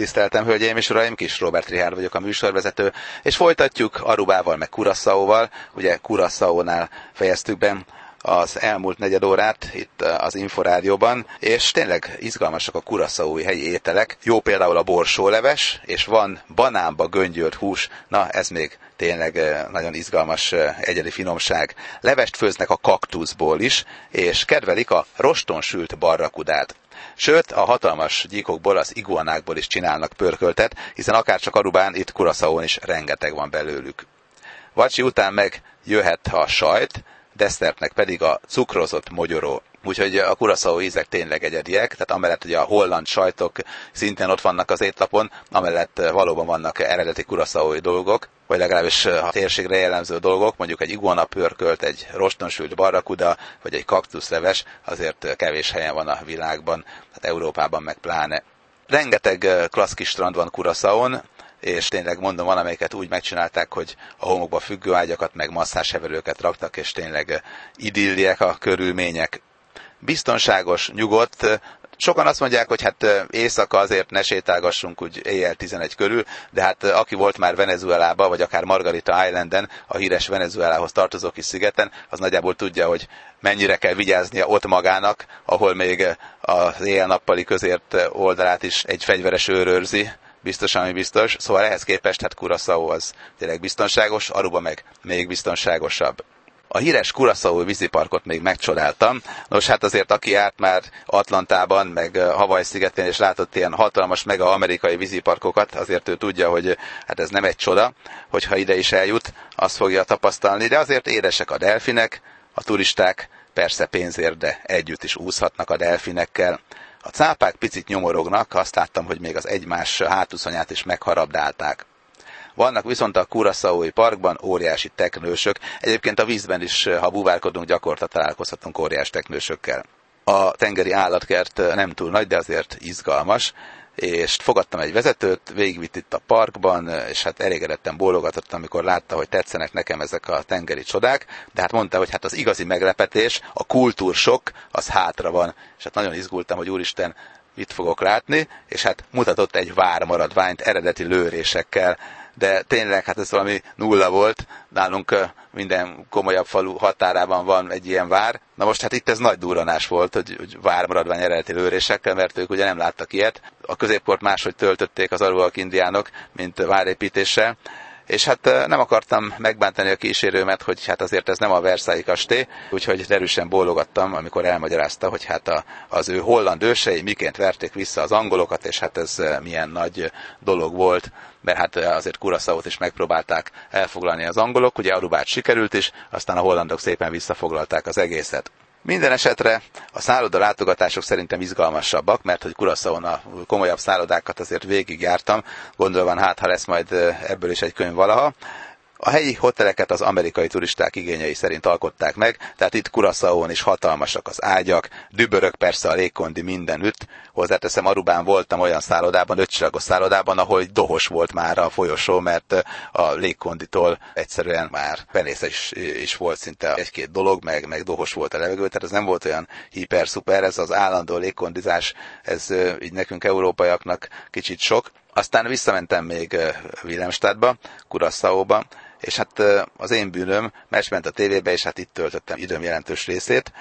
Tiszteltem, hölgyeim és uraim, Kis Róbert Richárd vagyok, a műsorvezető, és folytatjuk Arubával meg Curaçaóval. Ugye Curaçaónál fejeztük be az elmúlt negyed órát itt az Inforádióban, és tényleg izgalmasak a curaçaói helyi ételek. Jó például a borsóleves, és van banánba göngyölt hús, na ez még tényleg nagyon izgalmas egyedi finomság. Levest főznek a kaktuszból is, és kedvelik a roston sült barrakudát. Sőt, a hatalmas gyíkokból, az iguanákból is csinálnak pörköltet, hiszen akárcsak Arubán, itt Curaçaón is rengeteg van belőlük. Vacsi után meg jöhet a sajt, desszertnek pedig a cukrozott mogyoró. Úgyhogy a curaçaói ízek tényleg egyediek, tehát amellett, hogy a holland sajtok szintén ott vannak az étlapon, amellett valóban vannak eredeti curaçaói dolgok, vagy legalábbis a térségre jellemző dolgok, mondjuk egy iguana pörkölt, egy rostonsült barrakuda, vagy egy kaktuszleves, azért kevés helyen van a világban, tehát Európában meg pláne. Rengeteg klassz kis strand van Curaçaón, és tényleg mondom, van, amelyiket úgy megcsinálták, hogy a homokba függőágyakat, meg masszázsheverőket raktak, és tényleg idilliek a körülmények. Biztonságos, nyugodt. Sokan azt mondják, hogy hát éjszaka azért ne sétálgassunk úgy éjjel 11 körül, de hát aki volt már Venezuelában, vagy akár Margarita Islanden, a híres Venezuelához tartozó kis szigeten, az nagyjából tudja, hogy mennyire kell vigyáznia ott magának, ahol még az éjjel-nappali közért oldalát is egy fegyveres őr őrzi. Biztos, ami biztos. Szóval ehhez képest hát Curaçao az tényleg biztonságos, Aruba meg még biztonságosabb. A híres Curaçaói víziparkot még megcsodáltam. Nos, hát azért aki járt már Atlantában, meg Hawaii szigetén, és látott ilyen hatalmas mega amerikai víziparkokat, azért ő tudja, hogy hát ez nem egy csoda, hogyha ide is eljut, azt fogja tapasztalni, de azért édesek a delfinek, a turisták persze pénzért, de együtt is úszhatnak a delfinekkel. A cápák picit nyomorognak, azt láttam, hogy még az egymás hátúszonyát is megharabdálták. Vannak viszont a Curaçaói parkban óriási teknősök, egyébként a vízben is, ha búvárkodunk, gyakorta találkozhatunk óriás teknősökkel. A tengeri állatkert nem túl nagy, de azért izgalmas, és fogadtam egy vezetőt, végigvitt itt a parkban, és hát elégedetten bólogatott, amikor látta, hogy tetszenek nekem ezek a tengeri csodák, de hát mondta, hogy hát az igazi meglepetés, a kultúrsokk, az hátra van, és hát nagyon izgultam, hogy úristen, mit fogok látni, és hát mutatott egy vármaradványt eredeti lőrésekkel, de tényleg hát ez valami nulla volt, nálunk minden komolyabb falu határában van egy ilyen vár. Na most hát itt ez nagy durranás volt, hogy vármaradvány eredeti lőrésekkel, mert ők ugye nem láttak ilyet. A középkort máshogy töltötték az aruak indiánok, mint várépítéssel. És hát nem akartam megbántani a kísérőmet, hogy hát azért ez nem a Versailles kastély, úgyhogy erősen bólogattam, amikor elmagyarázta, hogy hát az ő holland ősei miként verték vissza az angolokat, és hát ez milyen nagy dolog volt, mert hát azért Curaçaót is megpróbálták elfoglalni az angolok, ugye Arubát sikerült is, aztán a hollandok szépen visszafoglalták az egészet. Minden esetre a szálloda látogatások szerintem izgalmasabbak, mert hogy Curaçaón a komolyabb szállodákat azért végigjártam, gondolva hát, ha lesz majd ebből is egy könyv valaha. A helyi hoteleket az amerikai turisták igényei szerint alkották meg, tehát itt Curaçaón is hatalmasak az ágyak, dübörög persze a légkondi mindenütt. Hozzáteszem, Arubán voltam olyan szállodában, 5 csillagos szállodában, ahol dohos volt már a folyosó, mert a légkonditól egyszerűen már penészes is volt szinte egy-két dolog, meg dohos volt a levegő, tehát ez nem volt olyan hiper-szuper, ez az állandó légkondizás, ez így nekünk európaiaknak kicsit sok. Aztán visszamentem még Willemstadtba, Curaçaóba, és hát az én bűnöm, meccs ment a tévébe, és hát itt töltöttem időm jelentős részét,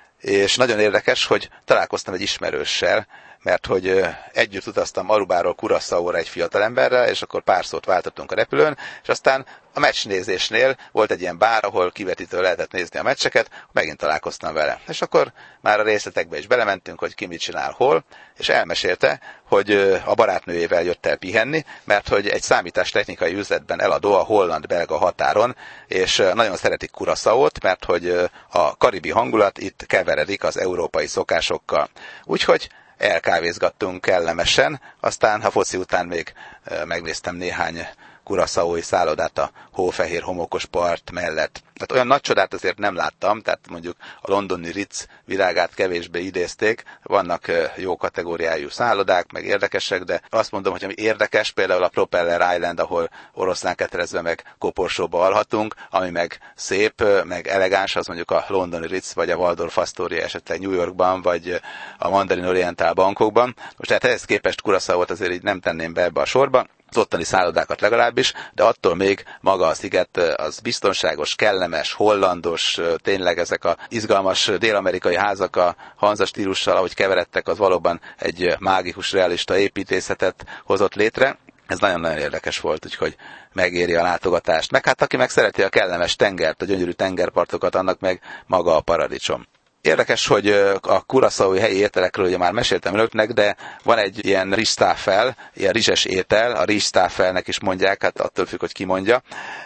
és nagyon érdekes, hogy találkoztam egy ismerőssel, mert hogy együtt utaztam Arubáról Curaçaóra egy fiatalemberrel, és akkor pár szót váltottunk a repülőn, és aztán a meccsnézésnél volt egy ilyen bár, ahol kivetítő lehetett nézni a meccseket, megint találkoztam vele. És akkor már a részletekbe is belementünk, hogy ki mit csinál hol, és elmesélte, hogy a barátnőjével jött el pihenni, mert hogy egy számítástechnikai üzletben eladó a holland-belga határon, és nagyon szeretik Curaçaót, mert hogy a karibi hangulat itt keveredik az európai szokásokkal. Úgyhogy elkávézgattunk kellemesen, aztán a foci után még megnéztem néhány Curaçaói szállodát a hófehér homokos part mellett. Tehát olyan nagy csodát azért nem láttam, tehát mondjuk a londoni Ritz világát kevésbé idézték, vannak jó kategóriájú szállodák, meg érdekesek, de azt mondom, hogy ami érdekes, például a Propeller Island, ahol oroszlán ketrezve meg koporsóba alhatunk, ami meg szép, meg elegáns, az mondjuk a londoni Ritz, vagy a Waldorf Astoria esetleg New Yorkban, vagy a Mandarin Oriental bankokban. Most tehát ehhez képest Curaçaót azért így nem tenném be ebbe a sorba, az ottani szállodákat legalábbis, de attól még maga a sziget az biztonságos, kellemes, hollandos, tényleg ezek a izgalmas dél-amerikai házak a Hanza stílussal, ahogy keveredtek, az valóban egy mágikus, realista építészetet hozott létre. Ez nagyon-nagyon érdekes volt, úgyhogy megéri a látogatást. Meg hát aki meg szereti a kellemes tengert, a gyönyörű tengerpartokat, annak meg maga a paradicsom. Érdekes, hogy a curaçaói helyi ételekről ugye már meséltem önöknek, de van egy ilyen rizstáfel, ilyen rizses étel, a rizstáfelnek is mondják, hát attól függ, hogy ki mondja,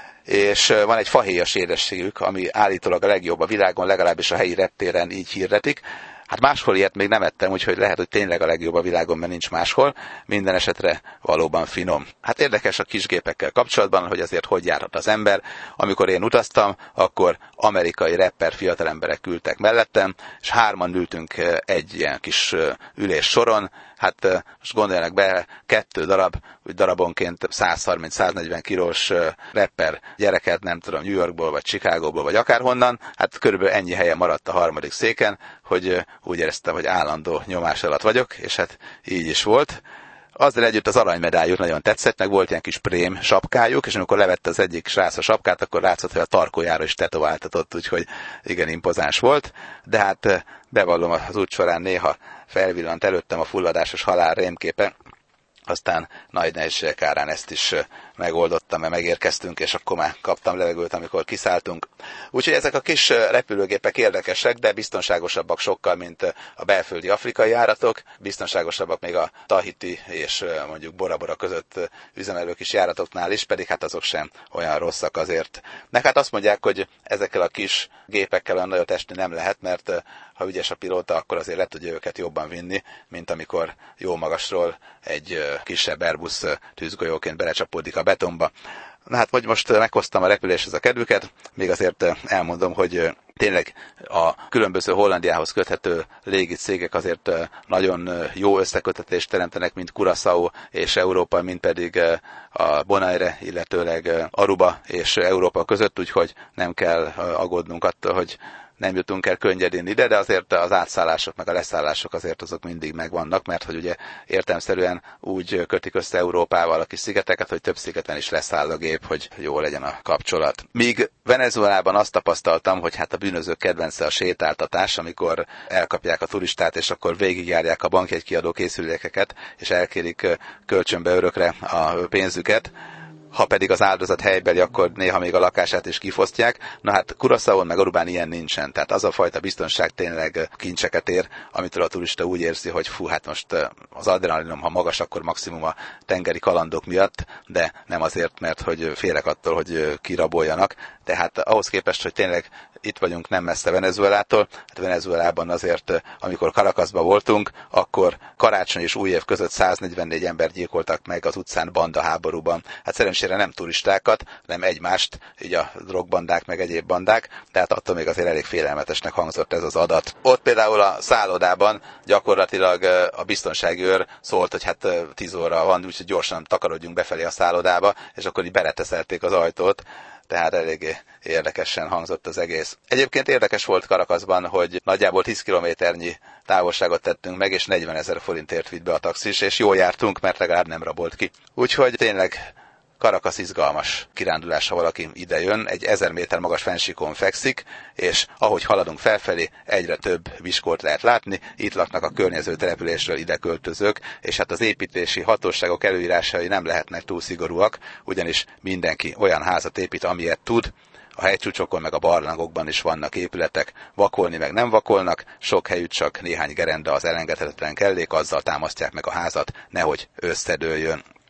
és van egy fahéjas édességük, ami állítólag a legjobb a világon, legalábbis a helyi reptéren így hirdetik. Hát máshol ilyet még nem ettem, úgyhogy lehet, hogy tényleg a legjobb a világon, mert nincs máshol. Minden esetre valóban finom. Hát érdekes a kisgépekkel kapcsolatban, hogy azért hogy járhat az ember. Amikor én utaztam, akkor amerikai rapper fiatalemberek ültek mellettem, és 3-an ültünk egy ilyen kis ülés soron. Hát most gondoljanak be, 2 darab, úgy darabonként 130-140 kilós rapper gyereket, nem tudom, New Yorkból, vagy Chicagóból, vagy akárhonnan, hát körülbelül ennyi helyen maradt a harmadik széken, hogy úgy éreztem, hogy állandó nyomás alatt vagyok, és hát így is volt. Azzal együtt az aranymedályuk nagyon tetszett, meg volt ilyen kis prém sapkájuk, és amikor levette az egyik srác a sapkát, akkor látszott, hogy a tarkójára is tetováltatott, úgyhogy igen impozáns volt. De hát bevallom, az út során néha felvillant előttem a fulladásos halál rémképe, aztán nagy nehézségek árán ezt is megoldottam, mert megérkeztünk, és akkor már kaptam levegőt, amikor kiszálltunk. Úgyhogy ezek a kis repülőgépek érdekesek, de biztonságosabbak sokkal, mint a belföldi afrikai járatok, biztonságosabbak még a Tahiti és mondjuk Bora Bora között üzemelő kis járatoknál is, pedig hát azok sem olyan rosszak azért. Meg hát azt mondják, hogy ezekkel a kis gépekkel olyan nagyot esni nem lehet, mert ha ügyes a pilóta, akkor azért le tudja őket jobban vinni, mint amikor jó magasról egy kisebb Airbus tűzgolyóként belecsapódik a betonba. Na hát, hogy most meghoztam a repüléshez a kedvüket, még azért elmondom, hogy tényleg a különböző Hollandiához köthető légicégek azért nagyon jó összekötetést teremtenek, mint Curaçao és Európa, mint pedig a Bonaire, illetőleg Aruba és Európa között, úgyhogy nem kell aggódnunk attól, hogy nem jutunk el könnyedén ide, de azért az átszállások meg a leszállások azért azok mindig megvannak, mert hogy ugye értelemszerűen úgy kötik össze Európával a kis szigeteket, hogy több szigeten is leszáll a gép, hogy jó legyen a kapcsolat. Míg Venezuelában azt tapasztaltam, hogy hát a bűnözők kedvence a sétáltatás, amikor elkapják a turistát, és akkor végigjárják a bankjegykiadó készülékeket, és elkérik kölcsönbe örökre a pénzüket. Ha pedig az áldozat helybeli, akkor néha még a lakását is kifosztják. Na hát Curaçaón meg Arubán ilyen nincsen. Tehát az a fajta biztonság tényleg kincseket ér, amitől a turista úgy érzi, hogy fú, hát most az adrenalinom, ha magas, akkor maximum a tengeri kalandok miatt, de nem azért, mert hogy félek attól, hogy kiraboljanak. Tehát ahhoz képest, hogy tényleg itt vagyunk nem messze Venezuelától, hát Venezuelában azért, amikor Caracasban voltunk, akkor karácsony és új év között 144 ember gyilkoltak meg az utcán bandaháborúban. Hát szerencsére nem turistákat, nem egymást, így a drogbandák meg egyéb bandák, tehát attól még azért elég félelmetesnek hangzott ez az adat. Ott például a szállodában gyakorlatilag a biztonsági őr szólt, hogy hát 10 óra van, úgyhogy gyorsan takarodjunk befelé a szállodába, és akkor így bereteszelték az ajtót. Tehát eléggé érdekesen hangzott az egész. Egyébként érdekes volt Caracasban, hogy nagyjából 10 kilométernyi távolságot tettünk meg, és 40 000 forintért vitt be a taxis, és jól jártunk, mert legalább nem rabolt ki. Úgyhogy tényleg Caracas izgalmas kirándulás, ha valaki ide jön, egy 1000 méter magas fennsíkon fekszik, és ahogy haladunk felfelé, egyre több viskót lehet látni, itt laknak a környező településről ide költözők, és hát az építési hatóságok előírásai nem lehetnek túl szigorúak, ugyanis mindenki olyan házat épít, amilyet tud. A hegycsúcsokon meg a barlangokban is vannak épületek, vakolni meg nem vakolnak, sok helyütt csak néhány gerenda az elengedhetetlen kellék, azzal támasztják meg a házat, nehogy összedőljön.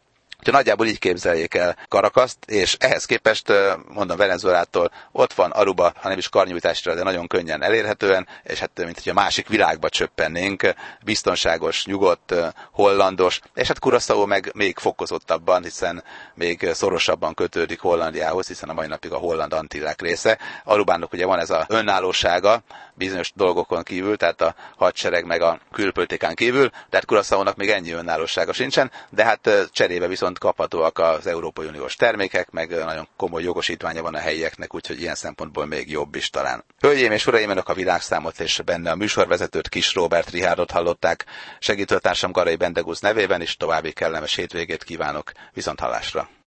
Úgyhogy nagyjából így képzeljék el Caracast, és ehhez képest, mondom, Venezuelától ott van Aruba, ha nem is karnyújtásra, de nagyon könnyen elérhetően, és hát mint hogy a másik világba csöppennénk, biztonságos, nyugodt, hollandos, és hát Curaçao meg még fokozottabban, hiszen még szorosabban kötődik Hollandiához, hiszen a mai napig a holland Antillák része. Arubának ugye van ez a önállósága, bizonyos dolgokon kívül, tehát a hadsereg meg a külpolitikán kívül, tehát Curaçaónak még ennyi önállósága sincsen, de hát cserébe viszont kaphatóak az Európai Uniós termékek, meg nagyon komoly jogosítványa van a helyieknek, úgyhogy ilyen szempontból még jobb is talán. Hölgyeim és uraim, önök a világszámot és benne a műsorvezetőt, Kis Róbert Richárdot hallották. Segítőtársam Garai Bendegusz nevében is további kellemes hétvégét kívánok. Viszonthallásra!